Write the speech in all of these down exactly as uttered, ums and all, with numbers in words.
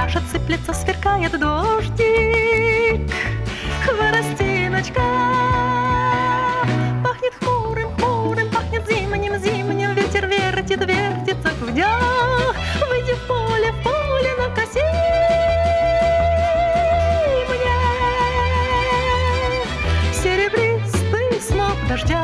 пляшет, сыплется, сверкает дождик. Хворостиночка пахнет хмурым, хмурым, пахнет зимним, зимним. Ветер вертит, вертится, гудя. Выйди в поле, в поле на косе мне серебристый сноп дождя.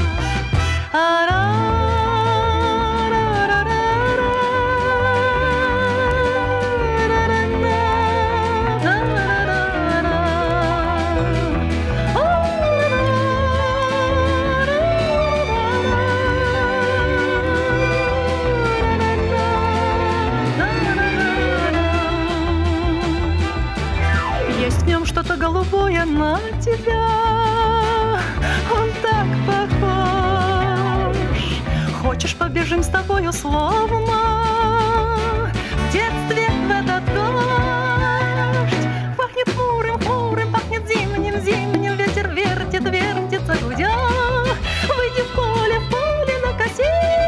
Есть в нем что-то голубое на тебя, он так похож. Хочешь, побежим с тобою словно в детстве в этот дождь. Пахнет хмурым, хмурым, пахнет зимним, зимним. Ветер вертит, вертится, гудя. Выйди в поле, в поле на косе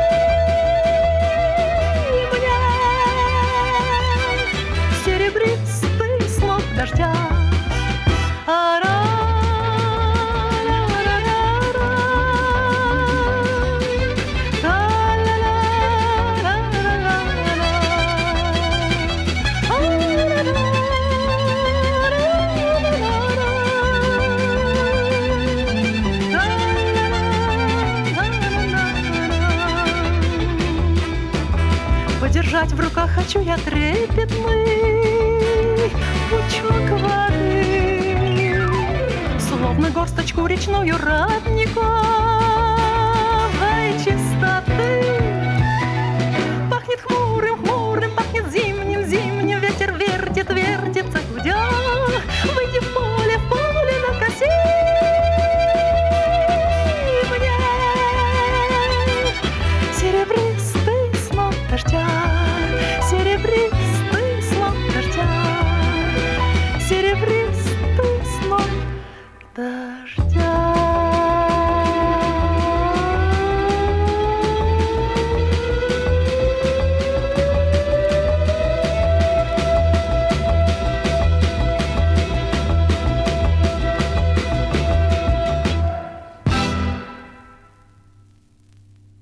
мне серебристый сноп дождя. Подержать в руках хочу я трепетный пучок воды, словно горсточку речную родника.